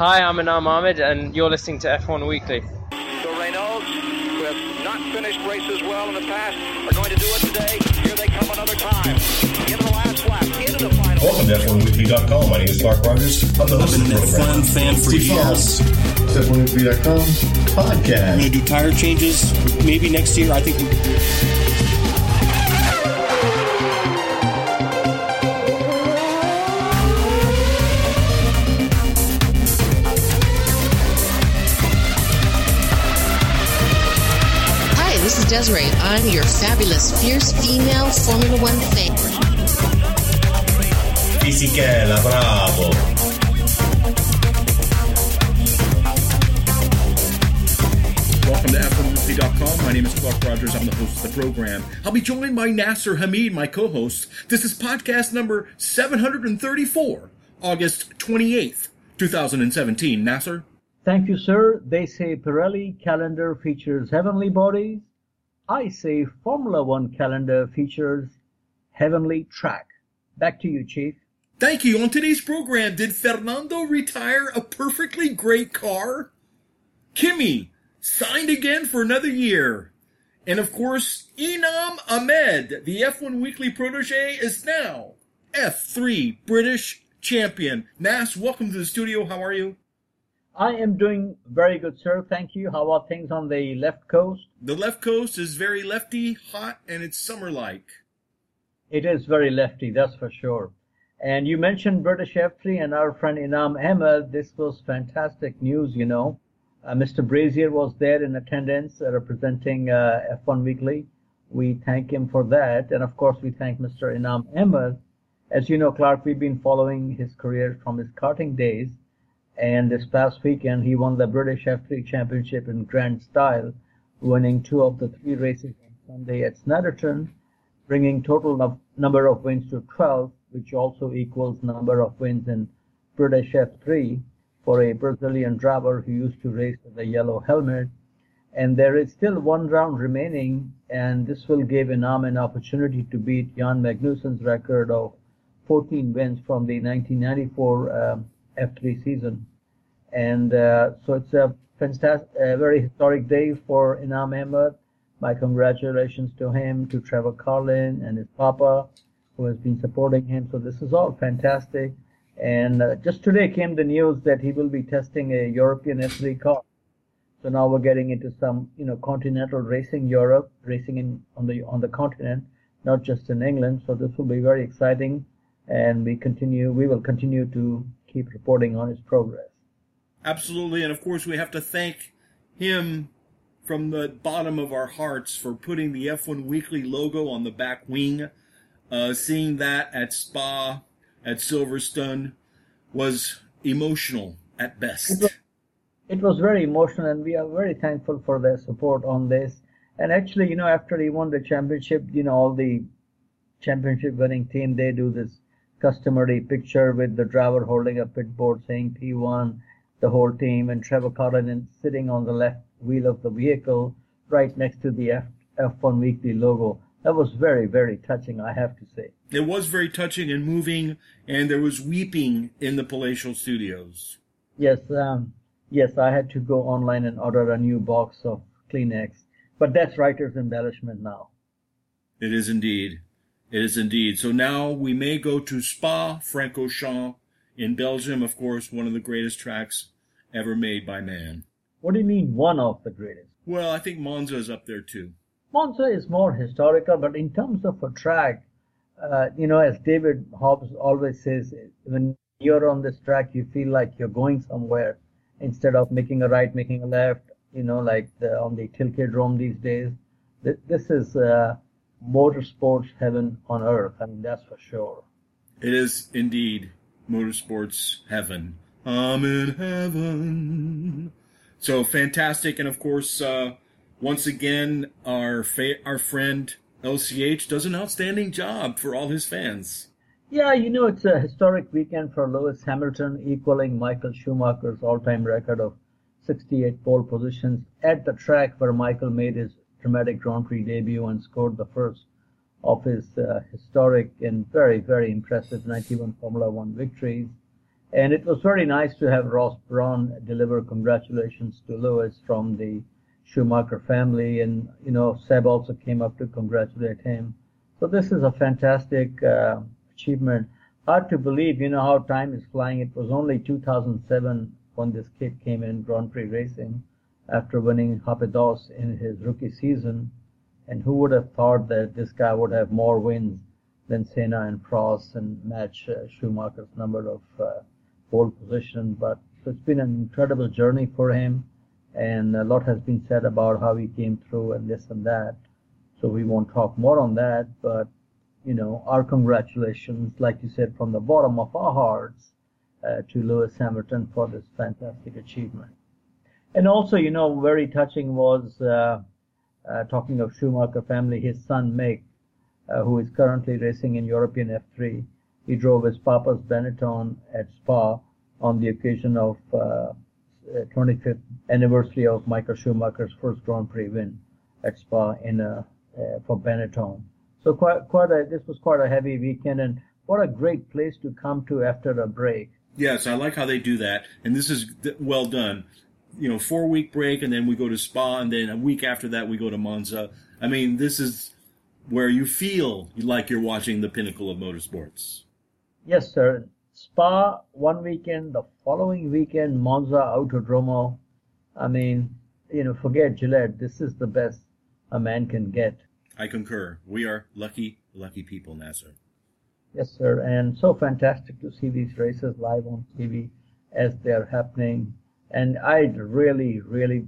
Hi, I'm Anam Ahmed, and you're listening to F1 Weekly. The Renaults, who have not finished races well in the past, are going to do it today. Here they come another time. Into the last lap, into the final. Welcome to F1Weekly.com. My name is Clark Rogers. I'm the host of the program. F1 fan for years. F1Weekly.com podcast. I'm going to do tire changes maybe next year. I think. This is Desiree. I'm your fabulous, fierce female Formula One fan. Fisichella, bravo. Welcome to F1Weekly.com. My name is Clark Rogers. I'm the host of the program. I'll be joined by Nasser Hamid, my co-host. This is podcast number 734, August 28th, 2017. Nasser? Thank you, sir. They say Pirelli calendar features heavenly bodies. I say Formula One calendar features heavenly track. Back to you, Chief. Thank you. On today's program, did Fernando retire a perfectly great car? Kimi signed again for another year. And of course, Inam Ahmed, the F1 Weekly protege, is now F3 British champion. Nas, welcome to the studio. How are you? I am doing very good, sir. Thank you. How are things on the left coast? The left coast is very lefty, hot, and it's summer-like. It is very lefty, that's for sure. And you mentioned British F3 and our friend Inam Ahmed. This was fantastic news, you know. Mr. Brazier was there in attendance representing F1 Weekly. We thank him for that. And, of course, we thank Mr. Inam Ahmed. As you know, Clark, we've been following his career from his karting days. And this past weekend, he won the British F3 Championship in grand style, winning 2 of the 3 races on Sunday at Snetterton, bringing total number of wins to 12, which also equals number of wins in British F3 for a Brazilian driver who used to race with a yellow helmet. And there is still 1 round remaining, and this will give Inam an opportunity to beat Jan Magnussen's record of 14 wins from the 1994 F3 season. And so it's a fantastic, very historic day for Inam Ahmed. My congratulations to him, to Trevor Carlin and his papa, who has been supporting him. So this is all fantastic. And just today came the news that he will be testing a European F3 car. So now we're getting into some, continental racing Europe, racing on the continent, not just in England. So this will be very exciting. And we will continue to keep reporting on his progress. Absolutely, and of course we have to thank him from the bottom of our hearts for putting the F1 Weekly logo on the back wing. Seeing that at Spa, at Silverstone, was emotional at best. It was very emotional, and we are very thankful for their support on this. And actually, after he won the championship, all the championship winning team, they do this customary picture with the driver holding a pit board saying P1, the whole team, and Trevor Carlin sitting on the left wheel of the vehicle right next to the F1 Weekly logo. That was very, very touching, I have to say. It was very touching and moving, and there was weeping in the palatial studios. Yes, I had to go online and order a new box of Kleenex, but that's writer's embellishment now. It is indeed. It is indeed. So now we may go to Spa-Francorchamps in Belgium, of course, one of the greatest tracks ever made by man. What do you mean, one of the greatest? Well, I think Monza is up there, too. Monza is more historical, but in terms of a track, as David Hobbs always says, when you're on this track, you feel like you're going somewhere instead of making a right, making a left, like on the Tilkedrome these days. This is motorsports heaven on earth. I mean, that's for sure. It is indeed motorsports heaven. I'm in heaven. So fantastic. And of course, once again, our friend LCH does an outstanding job for all his fans. Yeah, it's a historic weekend for Lewis Hamilton, equaling Michael Schumacher's all-time record of 68 pole positions at the track where Michael made his dramatic Grand Prix debut and scored the first of his historic and very, very impressive 91 Formula One victories. And it was very nice to have Ross Brawn deliver congratulations to Lewis from the Schumacher family. And, Seb also came up to congratulate him. So this is a fantastic achievement. Hard to believe, how time is flying. It was only 2007 when this kid came in Grand Prix racing after winning Rapidos in his rookie season. And who would have thought that this guy would have more wins than Senna and Prost and match Schumacher's number of pole position. But it's been an incredible journey for him, and a lot has been said about how he came through and this and that. So we won't talk more on that, but our congratulations, like you said, from the bottom of our hearts to Lewis Hamilton for this fantastic achievement. And also, very touching was, talking of Schumacher family, his son Mick, who is currently racing in European F3. He drove his papa's Benetton at Spa on the occasion of 25th anniversary of Michael Schumacher's first Grand Prix win at Spa for Benetton. So this was quite a heavy weekend, and what a great place to come to after a break. Yes, I like how they do that, and this is well done. 4-week break, and then we go to Spa, and then a week after that we go to Monza. I mean, this is where you feel like you're watching the pinnacle of motorsports. Yes, sir. Spa one weekend, the following weekend Monza, Autodromo. I mean, forget Gillette. This is the best a man can get. I concur. We are lucky people, Nasser. Yes, sir. And so fantastic to see these races live on TV as they're happening. And I'd really,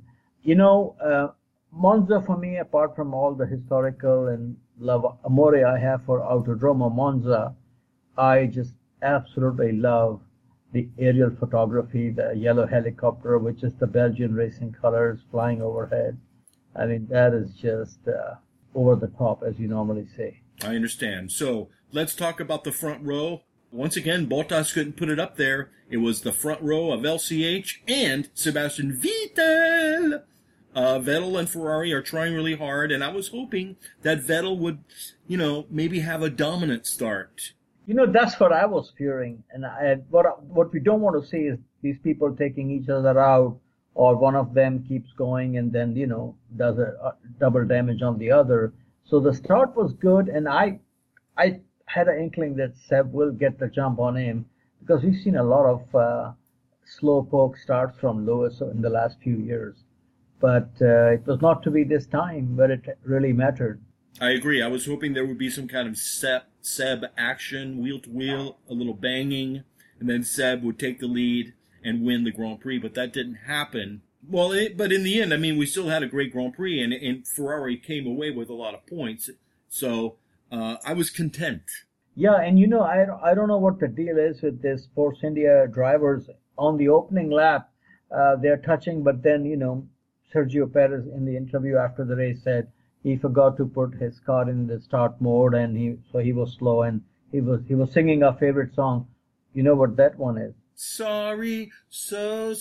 Monza for me, apart from all the historical and love, amore I have for Autodromo Monza, I just absolutely love the aerial photography, the yellow helicopter, which is the Belgian racing colors flying overhead. I mean, that is just over the top, as you normally say. I understand. So let's talk about the front row. Once again, Bottas couldn't put it up there. It was the front row of LCH and Sebastian Vettel. Vettel and Ferrari are trying really hard, and I was hoping that Vettel would, maybe have a dominant start. That's what I was fearing. And what we don't want to see is these people taking each other out, or one of them keeps going and then, does a double damage on the other. So the start was good, and I had an inkling that Seb will get the jump on him, because we've seen a lot of slow poke starts from Lewis in the last few years. But it was not to be this time, but it really mattered. I agree. I was hoping there would be some kind of Seb action, wheel to wheel, a little banging, and then Seb would take the lead and win the Grand Prix, but that didn't happen. Well, but in the end, I mean, we still had a great Grand Prix, and Ferrari came away with a lot of points. So I was content. Yeah, and I don't know what the deal is with this Force India drivers. On the opening lap, they're touching, but then, Sergio Perez in the interview after the race said he forgot to put his car in the start mode, and he was slow, and he was singing our favorite song. You know what that one is? Sorry, so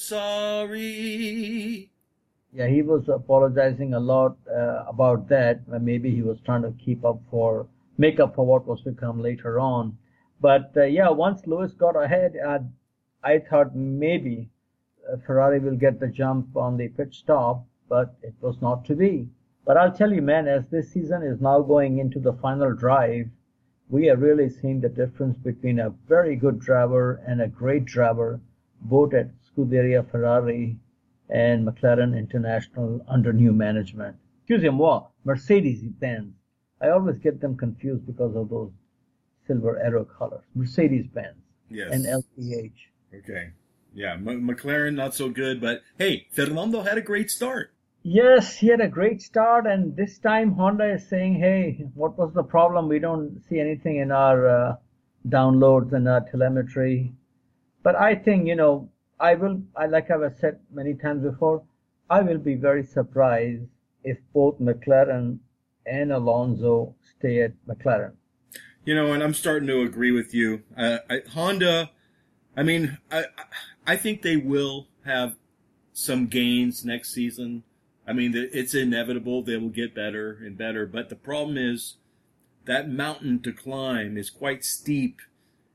sorry. Yeah, he was apologizing a lot about that. Maybe he was trying to make up for what was to come later on. But once Lewis got ahead, I thought maybe Ferrari will get the jump on the pit stop, but it was not to be. But I'll tell you, man, as this season is now going into the final drive, we are really seeing the difference between a very good driver and a great driver, both at Scuderia Ferrari and McLaren International under new management. Excusez-moi, Mercedes-Benz. I always get them confused because of those silver arrow colors. Mercedes-Benz. Yes. And LCH. Okay. Yeah, McLaren not so good, but hey, Fernando had a great start. Yes, he had a great start, and this time Honda is saying, hey, what was the problem? We don't see anything in our downloads and our telemetry. But I think, like I've said many times before, I will be very surprised if both McLaren and Alonso stay at McLaren. And I'm starting to agree with you. Honda, I mean, I think they will have some gains next season. I mean, it's inevitable. They will get better and better. But the problem is that mountain to climb is quite steep.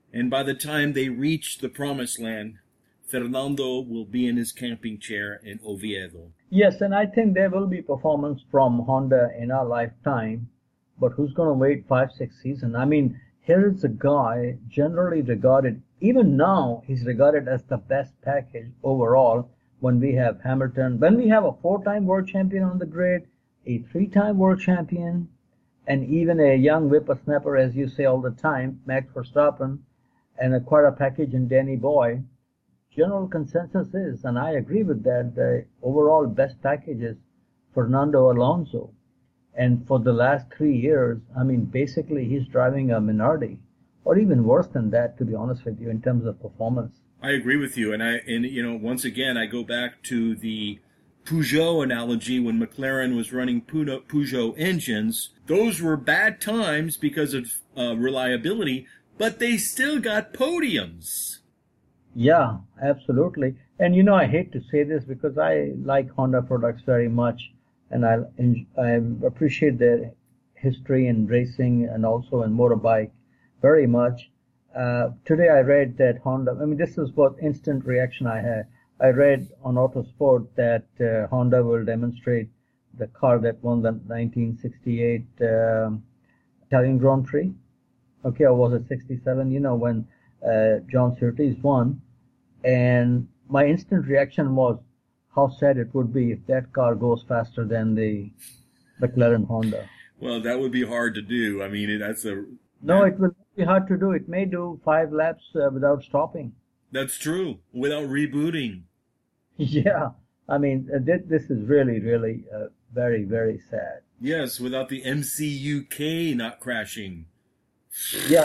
And by the time they reach the promised land, Fernando will be in his camping chair in Oviedo. Yes, and I think there will be performance from Honda in our lifetime, but who's going to wait 5-6 seasons? I mean, here is a guy generally regarded, even now, he's regarded as the best package overall when we have Hamilton, when we have a 4-time world champion on the grid, a 3-time world champion, and even a young whippersnapper, as you say all the time, Max Verstappen, and quite a package in Danny Boy. General consensus is, and I agree with that, the overall best package is Fernando Alonso. And for the last 3 years, I mean, basically he's driving a Minardi, or even worse than that, to be honest with you, in terms of performance. I agree with you, and once again, I go back to the Peugeot analogy when McLaren was running Peugeot engines. Those were bad times because of reliability, but they still got podiums. Yeah, absolutely. And I hate to say this because I like Honda products very much, and I appreciate their history in racing and also in motorbike very much. Today I read that Honda, I mean, this is what instant reaction I had. I read on Autosport that Honda will demonstrate the car that won the 1968 Italian Grand Prix. Okay, or was it 67? When John Surtees won. And my instant reaction was how sad it would be if that car goes faster than the McLaren Honda. Well, that would be hard to do. I mean, No, it will be hard to do. It may do 5 laps without stopping. That's true, without rebooting. Yeah, I mean, this is really, really very, very sad. Yes, without the MCUK not crashing. Yeah,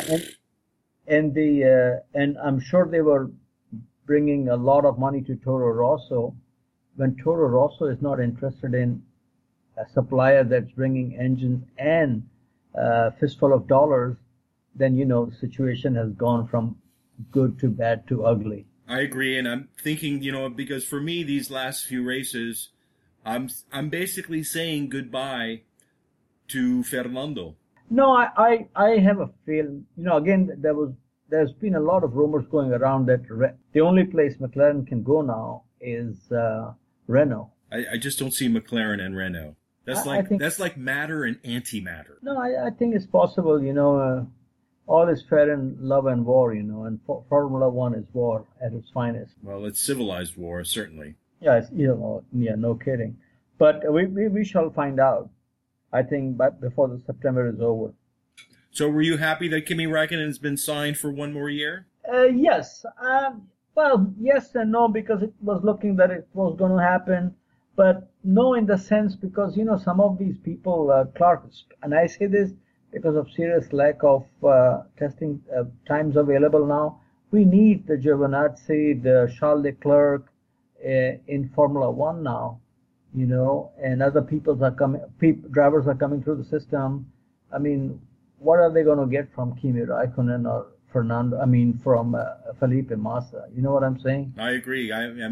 and I'm sure they were bringing a lot of money to Toro Rosso. When Toro Rosso is not interested in a supplier that's bringing engines and a fistful of dollars, then the situation has gone from good to bad to ugly. I agree, and I'm thinking, because for me, these last few races, I'm basically saying goodbye to Fernando. No, I have a feeling, again, there's been a lot of rumors going around that the only place McLaren can go now is Renault. I just don't see McLaren and Renault. That's like matter and antimatter. No, I think it's possible, all is fair in love and war, and Formula One is war at its finest. Well, it's civilized war, certainly. Yeah, no kidding. But we shall find out, I think, before the September is over. So were you happy that Kimi Räikkönen has been signed for 1 more year? Yes. Well, yes and no, because it was looking that it was going to happen. But no in the sense because, some of these people, Clark, and I say this because of serious lack of testing times available now, we need the Giovinazzi, the Charles Leclerc in Formula One now, and other drivers are coming through the system. I mean, what are they going to get from Kimi Räikkönen or from Felipe Massa? You know what I'm saying? I agree.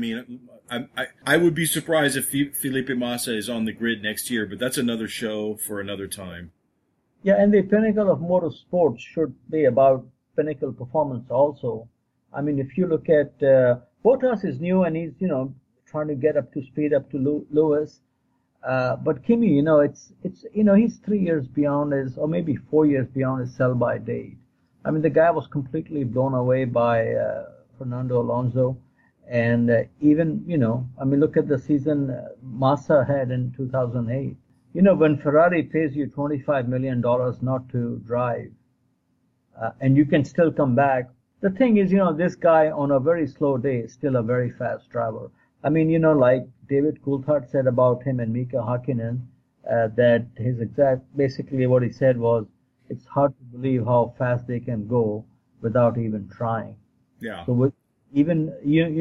I would be surprised if Felipe Massa is on the grid next year, but that's another show for another time. Yeah, and the pinnacle of motorsports should be about pinnacle performance also. I mean, if you look at Bottas is new and he's trying to get up to speed up to Lewis, but Kimi, it's he's 3 years beyond his, or maybe 4 years beyond his sell-by date. I mean, the guy was completely blown away by Fernando Alonso, and even look at the season Massa had in 2008. When Ferrari pays you $25 million not to drive, and you can still come back. The thing is, this guy on a very slow day is still a very fast driver. I mean, like David Coulthard said about him and Mika Hakkinen, that basically what he said was, it's hard to believe how fast they can go without even trying. Yeah. So even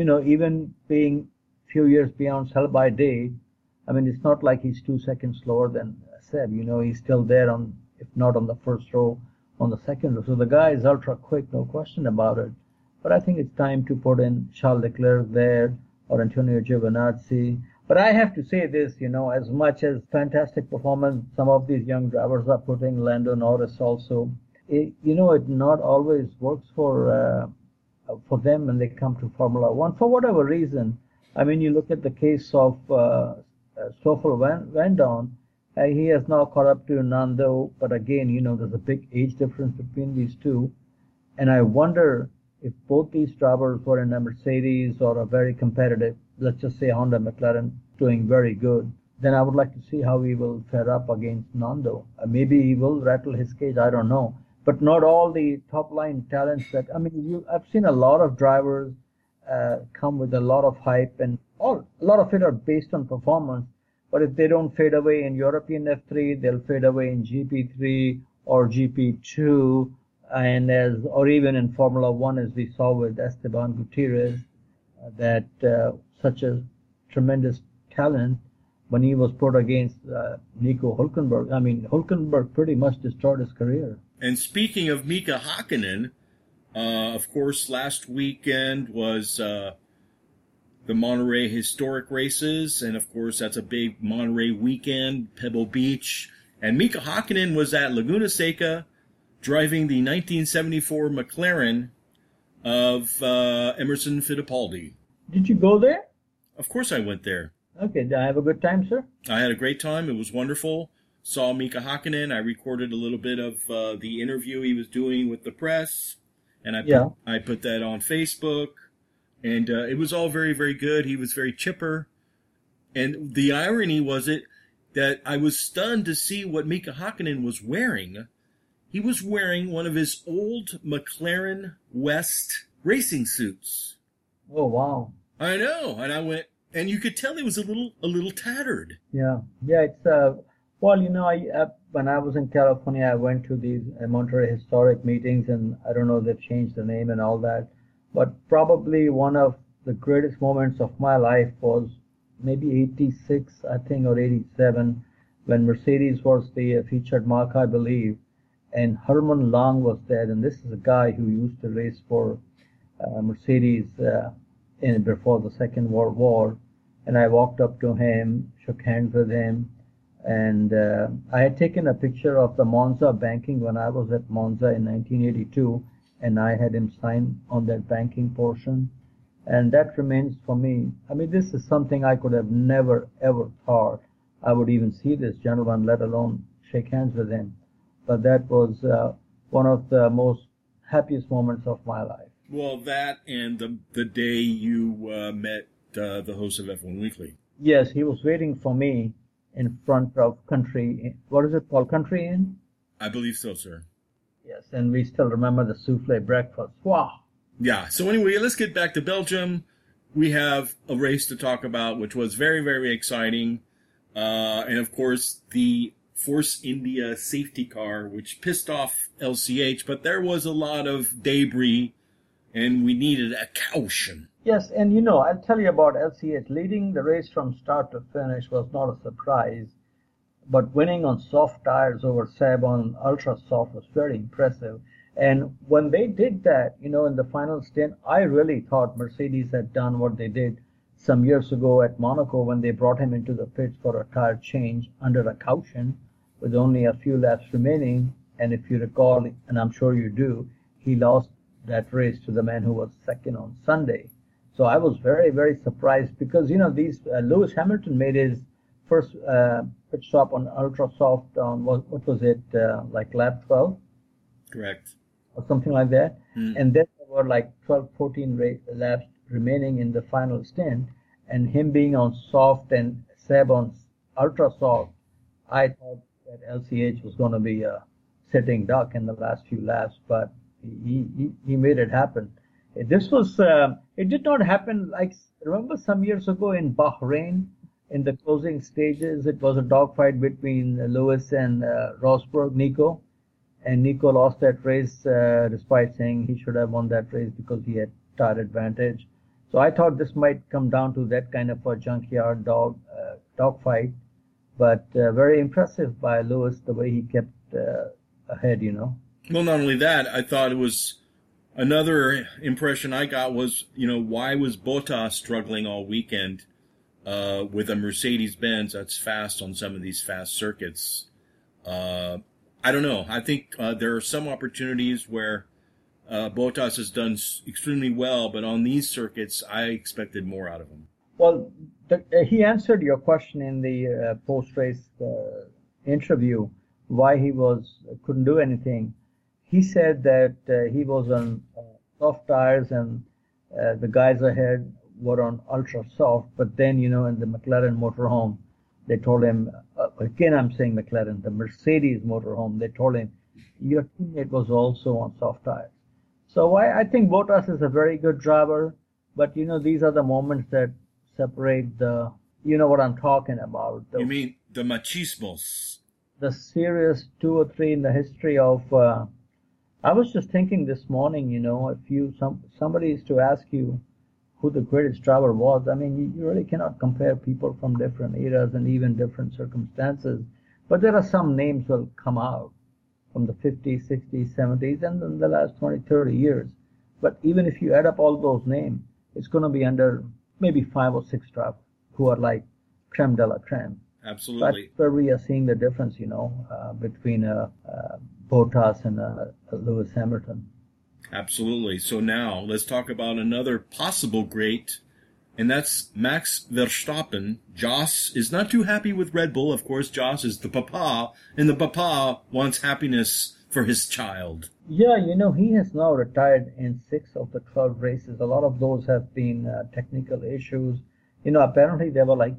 being few years beyond sell-by date, I mean, it's not like he's 2 seconds slower than Seb. He's still there if not on the first row, on the second row. So the guy is ultra quick, no question about it. But I think it's time to put in Charles Leclerc there or Antonio Giovinazzi. But I have to say this, as much as fantastic performance some of these young drivers are putting, Lando Norris also, it not always works for them when they come to Formula One for whatever reason. I mean, you look at the case of Stoffel Van Dorn. He has now caught up to Nando, but again, there's a big age difference between these two. And I wonder if both these drivers were in a Mercedes or a very competitive, let's just say Honda McLaren, doing very good, then I would like to see how he will fare up against Nando. Maybe he will rattle his cage, I don't know. But not all the top-line talents I've seen a lot of drivers come with a lot of hype, and a lot of it are based on performance. But if they don't fade away in European F3, they'll fade away in GP3 or GP2, or even in Formula One, as we saw with Esteban Gutierrez, that such a tremendous talent when he was put against Nico Hülkenberg. I mean, Hülkenberg pretty much destroyed his career. And speaking of Mika Hakkinen, of course, last weekend was the Monterey Historic Races, and of course that's a big Monterey weekend, Pebble Beach. And Mika Hakkinen was at Laguna Seca driving the 1974 McLaren of Emerson Fittipaldi. Did you go there? Of course I went there. Okay, did I have a good time, sir? I had a great time. It was wonderful. Saw Mika Hakkinen. I recorded a little bit of the interview he was doing with the press, and I put that on Facebook. And it was all very, very good. He was very chipper. And the irony was that I was stunned to see what Mika Hakkinen was wearing. He was wearing one of his old McLaren West racing suits. Oh, wow. I know. And I went, and you could tell he was a little tattered. Yeah. It's when I was in California, I went to these Monterey historic meetings, and I don't know, they've changed the name and all that. But probably one of the greatest moments of my life was maybe 86, I think, or 87, when Mercedes was the featured mark, I believe, and Hermann Lang was there. And this is a guy who used to race for Mercedes before the Second World War. And I walked up to him, shook hands with him, and I had taken a picture of the Monza banking when I was at Monza in 1982. And I had him sign on that banking portion. And that remains for me. I mean, this is something I could have never, ever thought I would even see this gentleman, let alone shake hands with him. But that was one of the most happiest moments of my life. Well, that and the day you met the host of F1 Weekly. Yes, he was waiting for me in front of Country, what is it called, Country Inn? I believe so, sir. Yes, and we still remember the souffle breakfast. Wow. Yeah, so anyway, let's get back to Belgium. We have a race to talk about, which was very, very exciting. And of course, the Force India safety car, which pissed off LCH, but there was a lot of debris, and we needed a caution. Yes, and I'll tell you about LCH. Leading the race from start to finish was not a surprise. But winning on soft tires over Saab on ultra soft was very impressive. And when they did that, in the final stint, I really thought Mercedes had done what they did some years ago at Monaco when they brought him into the pits for a tire change under a caution with only a few laps remaining. And if you recall, and I'm sure you do, he lost that race to the man who was second on Sunday. So I was very, very surprised because, Lewis Hamilton made his first pit stop on ultra soft on what was it, like lap 12? Correct. Or something like that. And then there were like 12, 14 laps remaining in the final stint, and him being on soft and Seb on ultra soft, I thought that LCH was going to be a sitting duck in the last few laps, but he made it happen. This was, it did not happen remember some years ago in Bahrain, in the closing stages, it was a dogfight between Lewis and Rosberg, Nico. And Nico lost that race despite saying he should have won that race because he had tire advantage. So I thought this might come down to that kind of a junkyard dogfight. But very impressive by Lewis, the way he kept ahead, Well, not only that, I thought it was another impression I got was, why was Bottas struggling all weekend with a Mercedes-Benz that's fast on some of these fast circuits? I don't know. I think there are some opportunities where Bottas has done extremely well, but on these circuits, I expected more out of him. Well, he answered your question in the post-race interview, why he couldn't do anything. He said that he was on soft tires and the guys ahead were on ultra soft, but then, in the McLaren motorhome, they told him, again I'm saying McLaren, the Mercedes motorhome, they told him, your teammate was also on soft tires. So I think Bottas is a very good driver, but these are the moments that separate the, what I'm talking about. You mean the machismos? The serious 2 or 3 in the history of, I was just thinking this morning, if somebody is to ask you who the greatest driver was, I mean, you really cannot compare people from different eras and even different circumstances. But there are some names will come out from the 50s, 60s, 70s, and in the last 20, 30 years. But even if you add up all those names, it's going to be under maybe 5 or 6 drivers who are like creme de la creme. Absolutely. That's where we are seeing the difference, between Bottas and Lewis Hamilton. Absolutely. So now let's talk about another possible great, and that's Max Verstappen. Jos is not too happy with Red Bull. Of course, Jos is the papa, and the papa wants happiness for his child. Yeah, he has now retired in 6 of the 12 races. A lot of those have been technical issues. Apparently there were like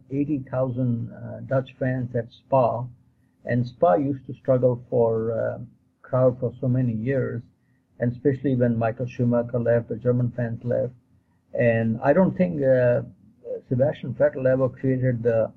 80,000 Dutch fans at Spa, and Spa used to struggle for crowd for so many years, and especially when Michael Schumacher left, the German fans left. And I don't think Sebastian Vettel ever created the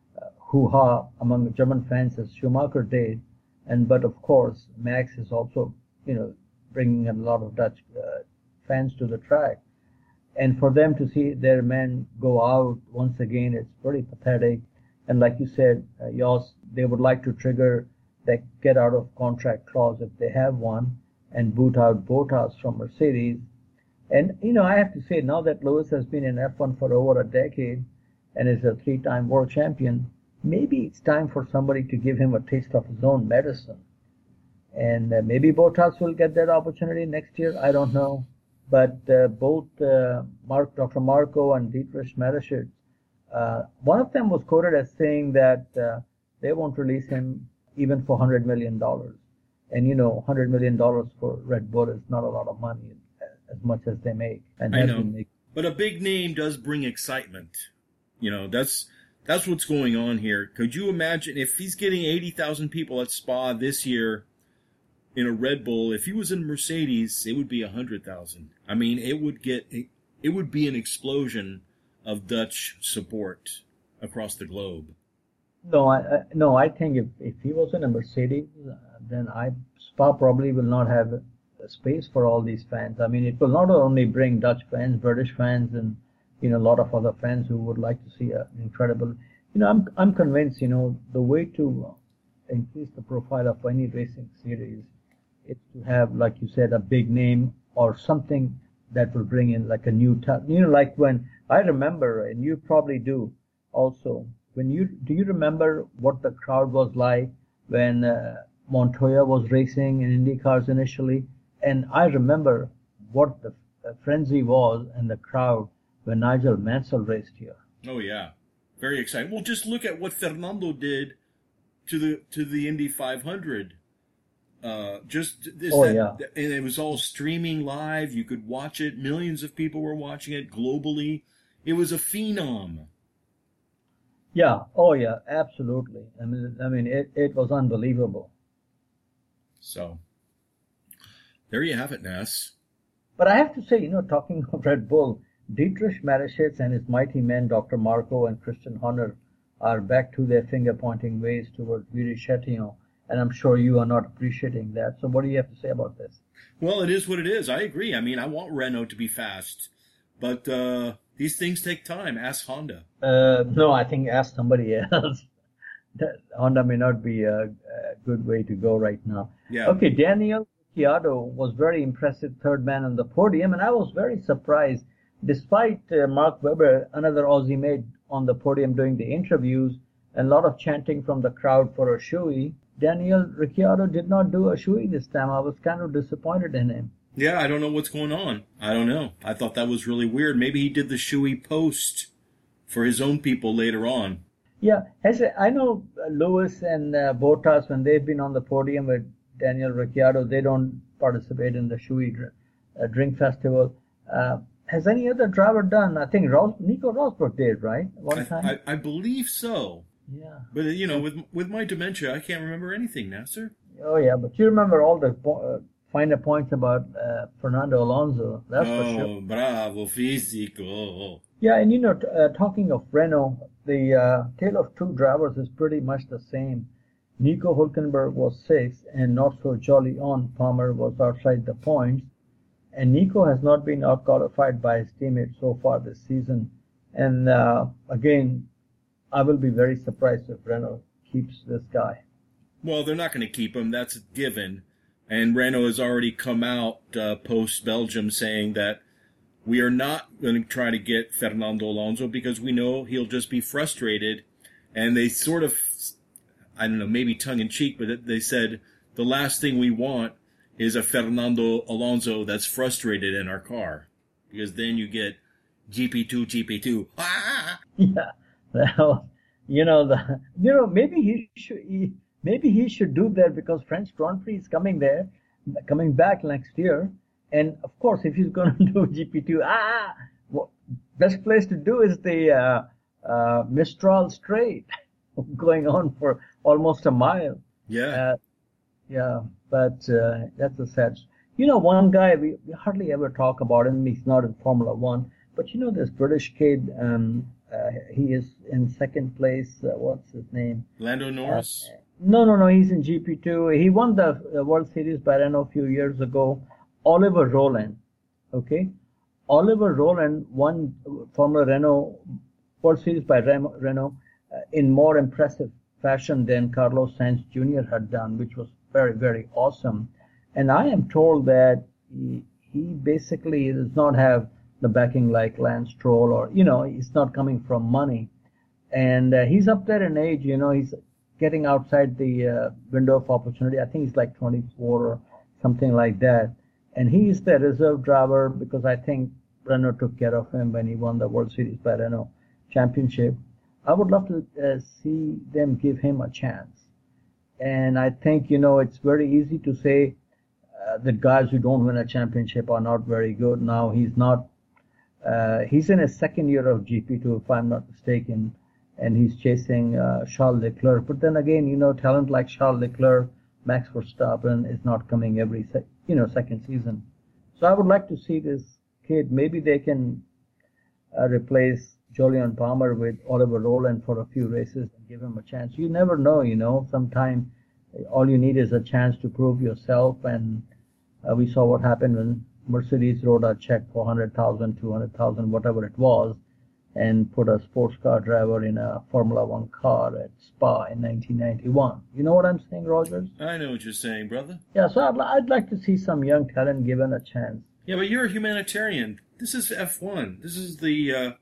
hoo-ha among the German fans as Schumacher did. But of course, Max is also, bringing a lot of Dutch fans to the track. And for them to see their men go out once again, it's pretty pathetic. And like you said, Jos, they would like to trigger the get out of contract clause if they have one and boot out Bottas from Mercedes. And, I have to say, now that Lewis has been in F1 for over a decade and is a 3-time world champion, maybe it's time for somebody to give him a taste of his own medicine. And maybe Bottas will get that opportunity next year. I don't know. But both Dr. Marco and Dietrich Mateschitz, one of them was quoted as saying that they won't release him even for $100 million. And, $100 million for Red Bull is not a lot of money, as much as they make. And I know. But a big name does bring excitement. That's what's going on here. Could you imagine if he's getting 80,000 people at Spa this year in a Red Bull? If he was in Mercedes, it would be 100,000. I mean, it would be an explosion of Dutch support across the globe. No, I think if he was in a Mercedes, then Spa probably will not have a space for all these fans. I mean, it will not only bring Dutch fans, British fans, and a lot of other fans who would like to see an incredible. I'm convinced. The way to increase the profile of any racing series is to have, like you said, a big name or something that will bring in like a new talent. Like when I remember, and you probably do also. Do you remember what the crowd was like when Montoya was racing in Indy cars initially? And I remember what the frenzy was in the crowd when Nigel Mansell raced here. Oh yeah, very exciting. Well, just look at what Fernando did to the Indy 500. And it was all streaming live. You could watch it. Millions of people were watching it globally. It was a phenom. Yeah. Oh yeah. Absolutely. I mean, it was unbelievable. So there you have it, Nas. But I have to say, talking of Red Bull, Dietrich Mateschitz and his mighty men, Dr. Marco and Christian Horner, are back to their finger-pointing ways towards Viry Chatillon, and I'm sure you are not appreciating that. So what do you have to say about this? Well, it is what it is. I agree. I mean, I want Renault to be fast, but these things take time. Ask Honda. No, I think ask somebody else. Honda may not be a good way to go right now. Yeah. Okay, Daniel Ricciardo was very impressive third man on the podium, and I was very surprised. Despite Mark Webber, another Aussie mate, on the podium doing the interviews, and a lot of chanting from the crowd for Oshui, Daniel Ricciardo did not do a shoey this time. I was kind of disappointed in him. Yeah, I don't know what's going on. I don't know. I thought that was really weird. Maybe he did the shoey post for his own people later on. Yeah, I know Lewis and Bottas, when they've been on the podium with Daniel Ricciardo, they don't participate in the shoey drink festival. Has any other driver done? I think Nico Rosberg did, right? One time? I believe so. Yeah. But, with my dementia, I can't remember anything, Nasser. Oh, yeah, but you remember all the finer points about Fernando Alonso. That's for sure. Oh, bravo, fisico. Yeah, and talking of Renault, the tale of two drivers is pretty much the same. Nico Hülkenberg was sixth, and not so jolly on Palmer was outside the points. And Nico has not been out-qualified by his teammates so far this season. And again, I will be very surprised if Renault keeps this guy. Well, they're not going to keep him. That's a given. And Renault has already come out post-Belgium saying that we are not going to try to get Fernando Alonso because we know he'll just be frustrated. And they sort of, I don't know, maybe tongue-in-cheek, but they said the last thing we want is a Fernando Alonso that's frustrated in our car. Because then you get GP2. Ah! Yeah. Well, maybe he should do that because French Grand Prix is coming back next year. And of course, if he's going to do GP2, best place to do is the Mistral Straight, going on for almost a mile. Yeah. Yeah, but that's a sad. One guy we hardly ever talk about him. He's not in Formula One, but this British kid. He is in second place. What's his name? Lando Norris? No. He's in GP2. He won the World Series by Renault a few years ago. Oliver Rowland. Okay? Oliver Rowland won Formula Renault World Series by Renault in more impressive fashion than Carlos Sainz Jr. had done, which was very, very awesome. And I am told that he basically does not have the backing like Lance Stroll, or he's not coming from money, and he's up there in age. He's getting outside the window of opportunity. I think he's like 24 or something like that, and he's the reserve driver because I think Renault took care of him when he won the World Series by Renault Championship. I would love to see them give him a chance, and I think it's very easy to say that guys who don't win a championship are not very good. Now he's not. He's in his second year of GP2, if I'm not mistaken, and he's chasing Charles Leclerc. But then again, talent like Charles Leclerc, Max Verstappen is not coming every second season. So I would like to see this kid. Maybe they can replace Jolyon Palmer with Oliver Rowland for a few races and give him a chance. You never know. Sometime all you need is a chance to prove yourself, and we saw what happened when Mercedes wrote a check for 100,000, 200,000, whatever it was, and put a sports car driver in a Formula One car at Spa in 1991. You know what I'm saying, Rogers? I know what you're saying, brother. Yeah, so I'd like to see some young talent given a chance. Yeah, but you're a humanitarian. This is F1. This is the,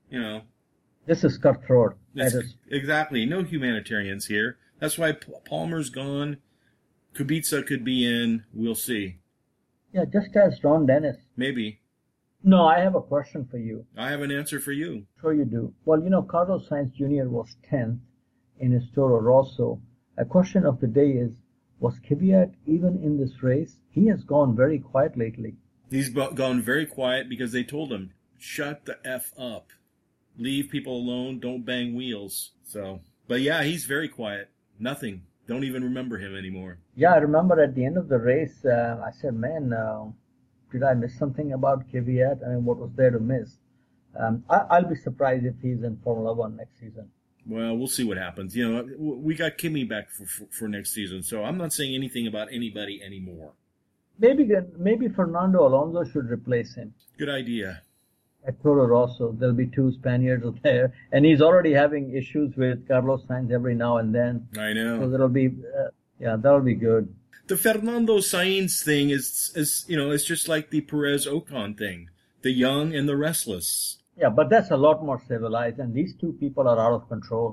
This is cutthroat. Exactly. No humanitarians here. That's why Palmer's gone. Kubica could be in. We'll see. Yeah, just ask Ron Dennis. Maybe. No, I have a question for you. I have an answer for you. Sure you do. Well, Carlos Sainz Jr. was 10th in his Toro Rosso. A question of the day is, was Kvyat even in this race? He has gone very quiet lately. He's gone very quiet because they told him, shut the F up. Leave people alone. Don't bang wheels. But yeah, he's very quiet. Nothing. Don't even remember him anymore. Yeah, I remember at the end of the race, I said, man, did I miss something about Kvyat? I mean, what was there to miss? I'll be surprised if he's in Formula One next season. Well, we'll see what happens. We got Kimi back for next season, so I'm not saying anything about anybody anymore. Maybe Fernando Alonso should replace him. Good idea. At Toro Rosso, there'll be two Spaniards there, and he's already having issues with Carlos Sainz every now and then. I know. So that'll be good. The Fernando Sainz thing is it's just like the Perez Ocon thing, the young and the restless. Yeah, but that's a lot more civilized, and these two people are out of control.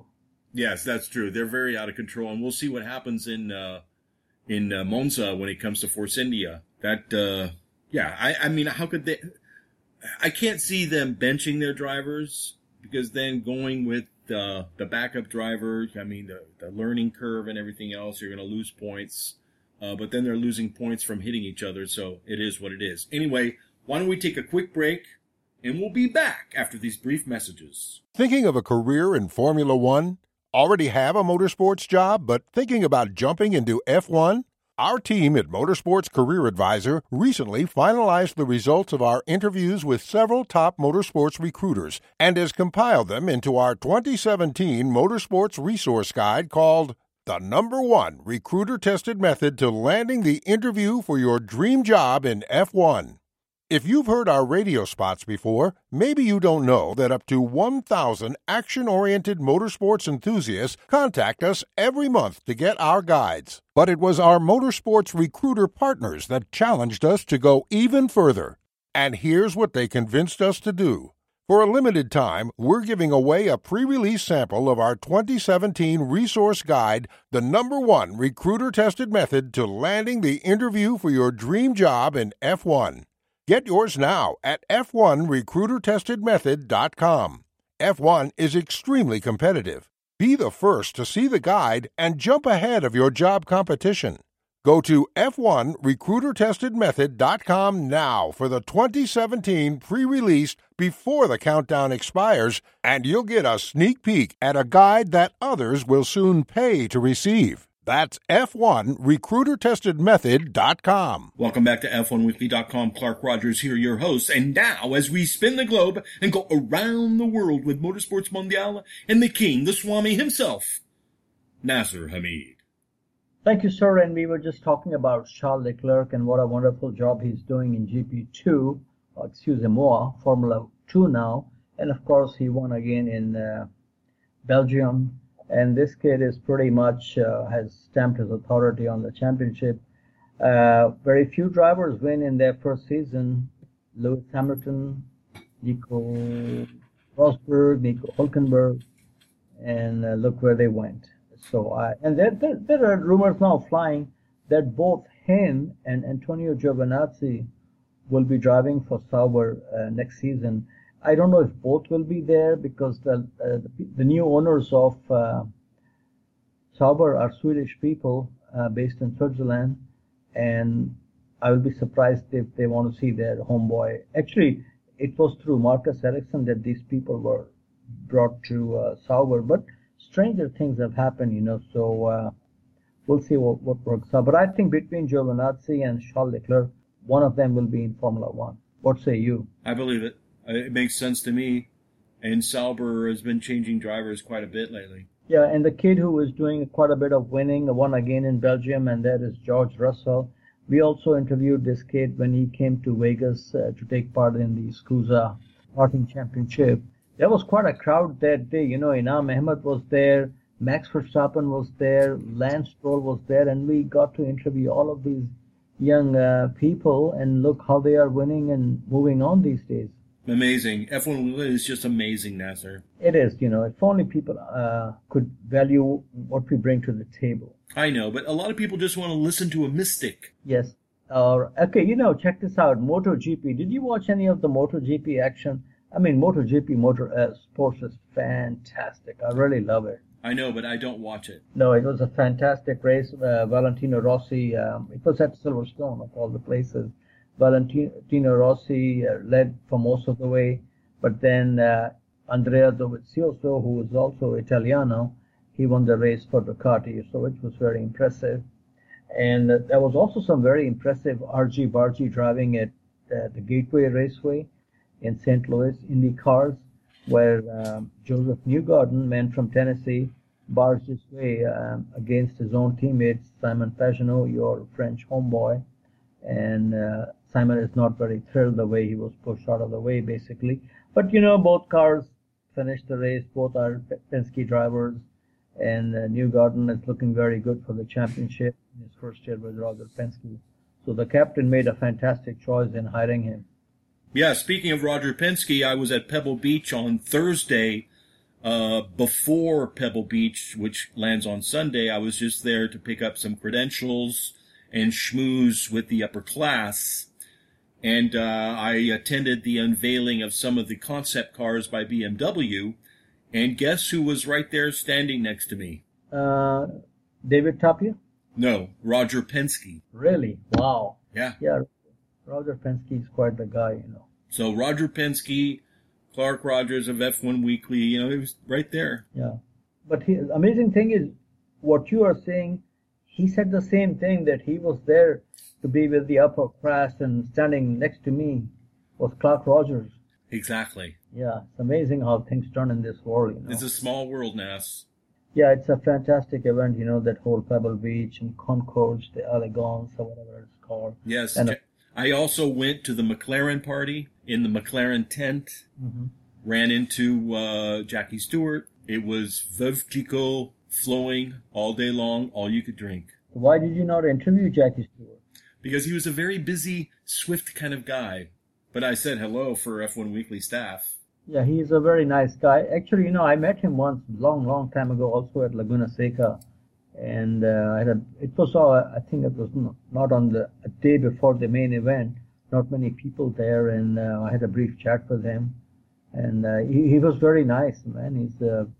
Yes, that's true. They're very out of control, and we'll see what happens in Monza when it comes to Force India. That, I mean, how could they? I can't see them benching their drivers, because then going with the backup driver, I mean, the learning curve and everything else, you're going to lose points. But then they're losing points from hitting each other, so it is what it is. Anyway, why don't we take a quick break, and we'll be back after these brief messages. Thinking of a career in Formula One? Already have a motorsports job, but thinking about jumping into F1? Our team at Motorsports Career Advisor recently finalized the results of our interviews with several top motorsports recruiters and has compiled them into our 2017 Motorsports Resource Guide called The #1 Recruiter-Tested Method to Landing the Interview for Your Dream Job in F1. If you've heard our radio spots before, maybe you don't know that up to 1,000 action-oriented motorsports enthusiasts contact us every month to get our guides. But it was our motorsports recruiter partners that challenged us to go even further. And here's what they convinced us to do. For a limited time, we're giving away a pre-release sample of our 2017 resource guide, The #1 Recruiter-Tested Method to Landing the Interview for Your Dream Job in F1. Get yours now at F1RecruiterTestedMethod.com. F1 is extremely competitive. Be the first to see the guide and jump ahead of your job competition. Go to F1RecruiterTestedMethod.com now for the 2017 pre-release before the countdown expires, and you'll get a sneak peek at a guide that others will soon pay to receive. That's F1RecruiterTestedMethod.com. Welcome back to F1Weekly.com. Clark Rogers here, your host. And now, as we spin the globe and go around the world with Motorsports Mondial and the king, the Swami himself, Nasser Hamid. Thank you, sir. And we were just talking about Charles Leclerc and what a wonderful job he's doing in GP2, Formula 2 now. And of course, he won again in Belgium. And this kid is pretty much has stamped his authority on the championship. Very few drivers win in their first season. Lewis Hamilton, Nico Rosberg, Nico Hülkenberg, and look where they went. So, and there are rumors now flying that both him and Antonio Giovinazzi will be driving for Sauber next season. I don't know if both will be there because the new owners of Sauber are Swedish people based in Switzerland, and I will be surprised if they want to see their homeboy. Actually, it was through Marcus Ericsson that these people were brought to Sauber, but stranger things have happened, so we'll see what works out. But I think between Giovinazzi and Charles Leclerc, one of them will be in Formula One. What say you? I believe it. It makes sense to me. And Sauber has been changing drivers quite a bit lately. Yeah, and the kid who is doing quite a bit of winning, won again in Belgium, and that is George Russell. We also interviewed this kid when he came to Vegas to take part in the SCUSA Karting Championship. There was quite a crowd that day. Inam Ahmed was there, Max Verstappen was there, Lance Stroll was there, and we got to interview all of these young people and look how they are winning and moving on these days. Amazing. F1 is just amazing, Nasser. It is, if only people could value what we bring to the table. I know, but a lot of people just want to listen to a mystic. Yes. Okay, check this out. MotoGP. Did you watch any of the MotoGP action? I mean, MotoGP sports is fantastic. I really love it. I know, but I don't watch it. No, it was a fantastic race. Valentino Rossi, it was at Silverstone of all the places. Valentino Rossi led for most of the way, but then Andrea Dovizioso, who is also Italiano, he won the race for Ducati, so it was very impressive. And there was also some very impressive argy-bargy driving at the Gateway Raceway in St. Louis, Indy cars, where Joseph Newgarden, man from Tennessee, barged his way against his own teammates, Simon Pagenaud, your French homeboy, and Simon is not very thrilled the way he was pushed out of the way, basically. But, both cars finished the race. Both are Penske drivers. And Newgarden is looking very good for the championship in his first year with Roger Penske. So the captain made a fantastic choice in hiring him. Yeah, speaking of Roger Penske, I was at Pebble Beach on Thursday before Pebble Beach, which lands on Sunday. I was just there to pick up some credentials and schmooze with the upper class. And I attended the unveiling of some of the concept cars by BMW. And guess who was right there standing next to me? David Tapia? No, Roger Penske. Really? Wow. Yeah. Yeah, Roger Penske is quite the guy, you know. So Roger Penske, Clark Rogers of F1 Weekly, you know, he was right there. Yeah. But the amazing thing is, what you are saying, he said the same thing, that he was there to be with the upper class, and standing next to me was Clark Rogers. Exactly. Yeah, it's amazing how things turn in this world, you know. It's a small world, Nas. Yeah, it's a fantastic event, you know, that whole Pebble Beach and Concourse, the Elegance, or whatever it's called. Yes. And I also went to the McLaren party in the McLaren tent, mm-hmm. ran into Jackie Stewart. It was Veuve Clicquot flowing all day long, all you could drink. Why did you not interview Jackie Stewart? Because he was a very busy, swift kind of guy. But I said hello for F1 Weekly staff. Yeah, he's a very nice guy. Actually, you know, I met him once, long time ago, also at Laguna Seca. And it was, I think it was not on the day before the main event, not many people there, and I had a brief chat with him. And he was very nice, man.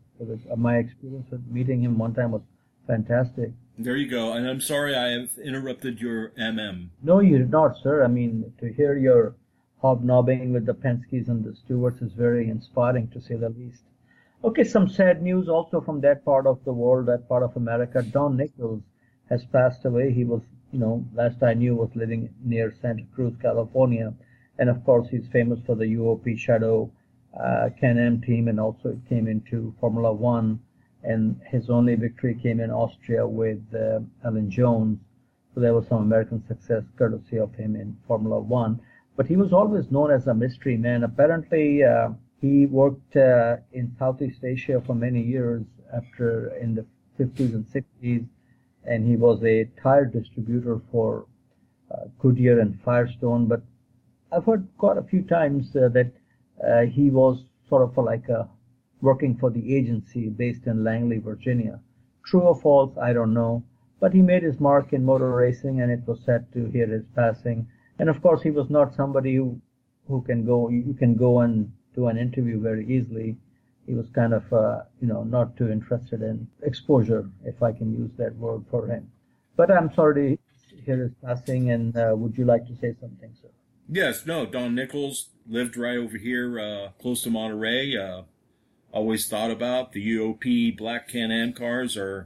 My experience with meeting him one time was fantastic. There you go. And I'm sorry I have interrupted your MM. No, you did not, sir. I mean, to hear your hobnobbing with the Penskes and the Stewarts is very inspiring, to say the least. Okay, some sad news also from that part of the world, that part of America. Don Nichols has passed away. He was, you know, last I knew, was living near Santa Cruz, California. And of course, he's famous for the UOP Shadow Can-Am team, and also it came into Formula One. And his only victory came in Austria with Alan Jones. So there was some American success courtesy of him in Formula One. But he was always known as a mystery man. Apparently, he worked in Southeast Asia for many years in the 50s and 60s, and he was a tire distributor for Goodyear and Firestone. But I've heard quite a few times that he was sort of working for the agency based in Langley, Virginia. True or false, I don't know. But he made his mark in motor racing, and it was sad to hear his passing. And of course, he was not somebody you can go and do an interview very easily. He was kind of, not too interested in exposure, if I can use that word for him. But I'm sorry to hear his passing, and would you like to say something, sir? Yes, no, Don Nichols lived right over here, close to Monterey. Always thought about the UOP Black Can-Am cars are,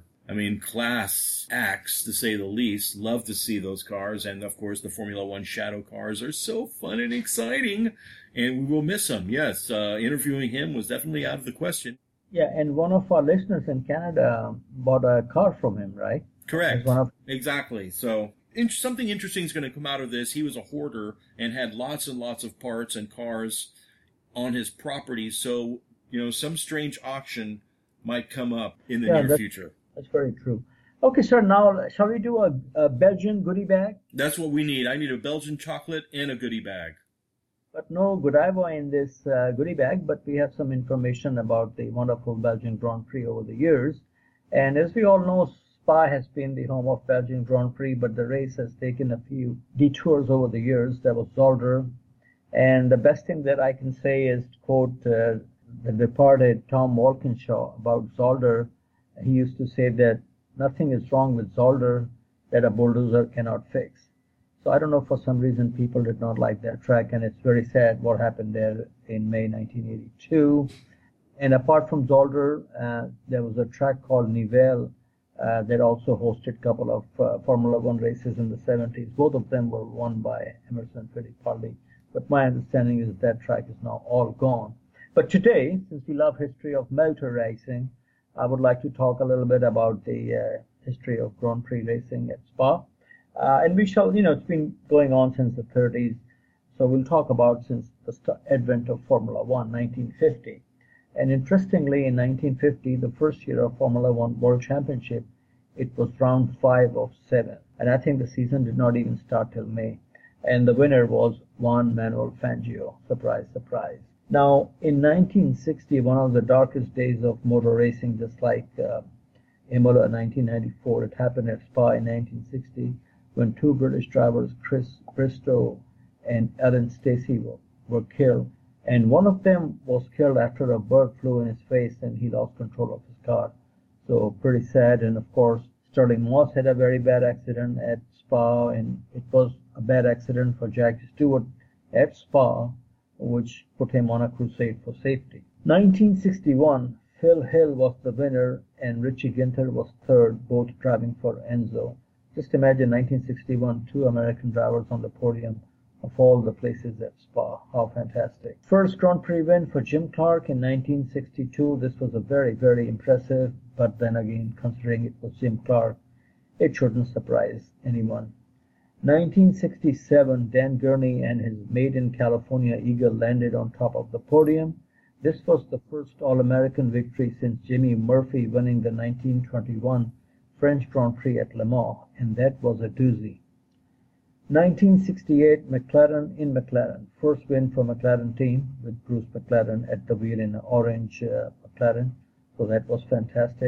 class acts, to say the least. Love to see those cars. And, of course, the Formula One Shadow cars are so fun and exciting. And we will miss him. Yes, interviewing him was definitely out of the question. Yeah, and one of our listeners in Canada bought a car from him, right? Correct. Exactly. So something interesting is going to come out of this. He was a hoarder and had lots and lots of parts and cars on his property. So, some strange auction might come up in the near future. That's very true. Okay, sir, now shall we do a Belgian goodie bag? That's what we need. I need a Belgian chocolate and a goodie bag. But no Godiva in this goodie bag, but we have some information about the wonderful Belgian Grand Prix over the years. And as we all know, Spa has been the home of Belgian Grand Prix, but the race has taken a few detours over the years. There was Zolder. And the best thing that I can say is to quote the departed Tom Walkinshaw about Zolder. He used to say that nothing is wrong with Zolder that a bulldozer cannot fix. So I don't know, for some reason people did not like that track, and it's very sad what happened there in May 1982. And apart from Zolder, there was a track called Nivelles that also hosted a couple of Formula One races in the 70s. Both of them were won by Emerson Fittipaldi. But my understanding is that track is now all gone. But today, since we love history of motor racing, I would like to talk a little bit about the history of Grand Prix racing at Spa. And we shall, it's been going on since the 30s. So we'll talk about since the advent of Formula One, 1950. And interestingly, in 1950, the first year of Formula One World Championship, it was round 5 of 7. And I think the season did not even start till May. And the winner was Juan Manuel Fangio. Surprise, surprise. Now, in 1960, one of the darkest days of motor racing, just like Imola in 1994, it happened at Spa in 1960 when two British drivers, Chris Bristow and Alan Stacey, were killed. And one of them was killed after a bird flew in his face and he lost control of his car. So pretty sad. And of course, Sterling Moss had a very bad accident at Spa, and it was a bad accident for Jackie Stewart at Spa, which put him on a crusade for safety. 1961, Phil Hill was the winner and Richie Ginther was third, both driving for Enzo. Just imagine 1961, two American drivers on the podium of all the places at Spa. How fantastic. First Grand Prix win for Jim Clark in 1962. This was a very, very impressive, but then again, considering it was Jim Clark, it shouldn't surprise anyone. 1967, Dan Gurney and his maiden California Eagle landed on top of the podium. This was the first All-American victory since Jimmy Murphy winning the 1921 French Grand Prix at Le Mans, and that was a doozy. 1968, McLaren in McLaren. First win for McLaren team with Bruce McLaren at the wheel in an orange McLaren, so that was fantastic.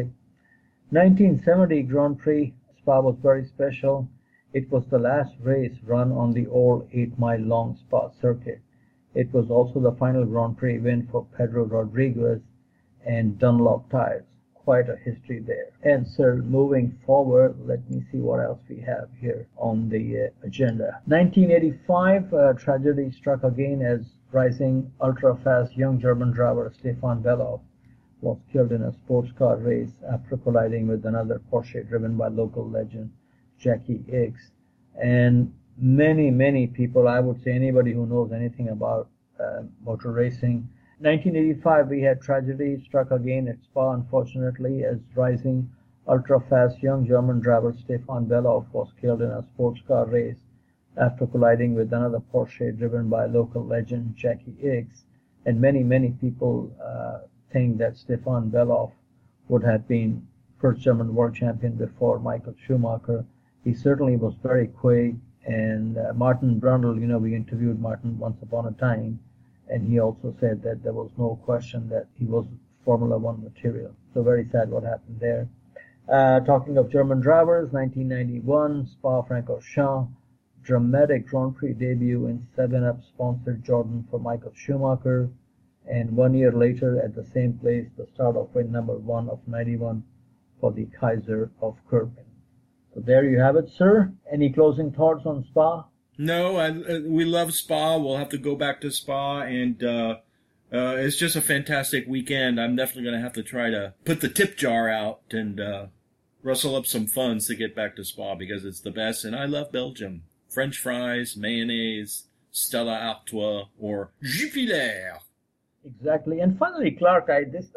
1970 Grand Prix, Spa was very special. It was the last race run on the old 8-mile long Spa circuit. It was also the final Grand Prix win for Pedro Rodriguez and Dunlop tires. Quite a history there. And sir, moving forward, let me see what else we have here on the agenda. 1985, tragedy struck again as rising ultra-fast young German driver Stefan Bellof was killed in a sports car race after colliding with another Porsche driven by local legend Jackie Ickx. And many people, I would say anybody who knows anything about motor racing. 1985, we had tragedy struck again at Spa, unfortunately, as rising ultra-fast young German driver Stefan Bellof was killed in a sports car race after colliding with another Porsche driven by local legend Jackie Ickx. And many people think that Stefan Bellof would have been first German world champion before Michael Schumacher. He certainly was very quick. And Martin Brundle, we interviewed Martin once upon a time, and he also said that there was no question that he was Formula One material. So very sad what happened there. Talking of German drivers, 1991, Spa-Francorchamps, dramatic Grand Prix debut in 7-Up sponsored Jordan for Michael Schumacher. And 1 year later, at the same place, the start of win number 1 of 91 for the Kaiser of Kirpin. So there you have it, sir. Any closing thoughts on Spa? No, we love Spa. We'll have to go back to Spa, and it's just a fantastic weekend. I'm definitely going to have to try to put the tip jar out and rustle up some funds to get back to Spa because it's the best, and I love Belgium. French fries, mayonnaise, Stella Artois, or Jupiler. Exactly. And finally, Clark,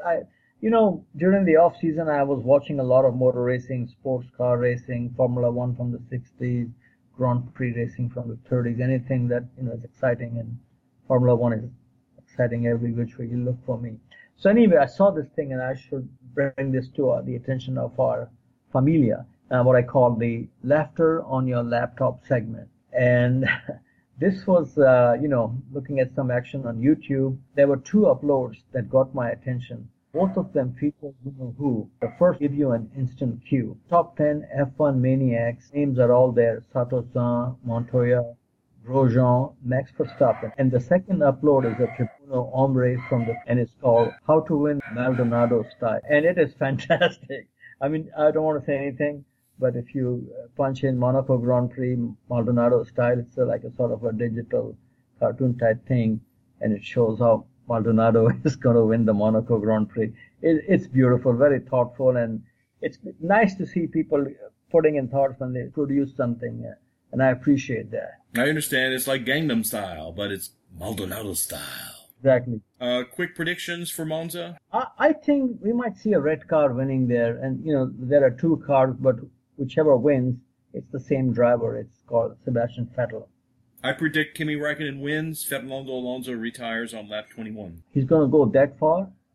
during the off season, I was watching a lot of motor racing, sports car racing, Formula One from the 60s, Grand Prix racing from the 30s, anything that is exciting, and Formula One is exciting every which way you look for me. So anyway, I saw this thing, and I should bring this to the attention of our familia, what I call the laughter on your laptop segment. And this was, looking at some action on YouTube. There were two uploads that got my attention. Both of them feature you know who. The first give you an instant cue. Top 10 F1 maniacs. Names are all there. Sartozan, Montoya, Grosjean, Max Verstappen. And the second upload is a Tribuno Hombre and it's called How to Win Maldonado Style. And it is fantastic. I mean, I don't want to say anything, but if you punch in Monaco Grand Prix Maldonado Style, it's like a sort of a digital cartoon type thing, and it shows how Maldonado is going to win the Monaco Grand Prix. It's beautiful, very thoughtful, and it's nice to see people putting in thoughts when they produce something, and I appreciate that. I understand. It's like Gangnam Style, but it's Maldonado style. Exactly. Quick predictions for Monza? I think we might see a red car winning there, and there are two cars, but whichever wins, it's the same driver. It's called Sebastian Vettel. I predict Kimi Räikkönen wins. Fernando Alonso retires on lap 21. He's going to go that far?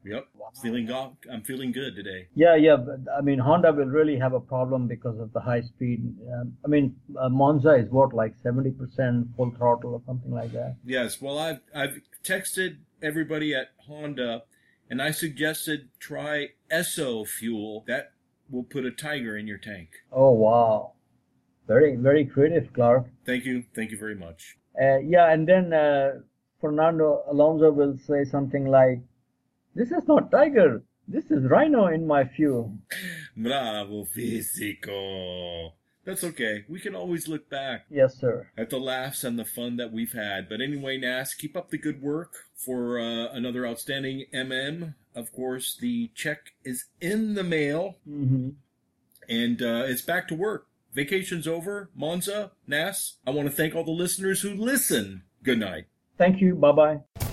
Yep. Wow. I'm feeling good today. Yeah. But, I mean, Honda will really have a problem because of the high speed. Monza is what, like 70% full throttle or something like that? Yes. Well, I've texted everybody at Honda, and I suggested try Esso fuel. That will put a tiger in your tank. Oh, wow. Very, very creative, Clark. Thank you. Thank you very much. And then Fernando Alonso will say something like, "This is not Tiger. This is Rhino in my fuel." Bravo, Fisico. That's okay. We can always look back Yes, sir. at the laughs and the fun that we've had. But anyway, Nas, keep up the good work for another outstanding MM. Of course, the check is in the mail, Mm-hmm. and it's back to work. Vacation's over. Monza, Nas, I want to thank all the listeners who listen. Good night. Thank you. Bye-bye.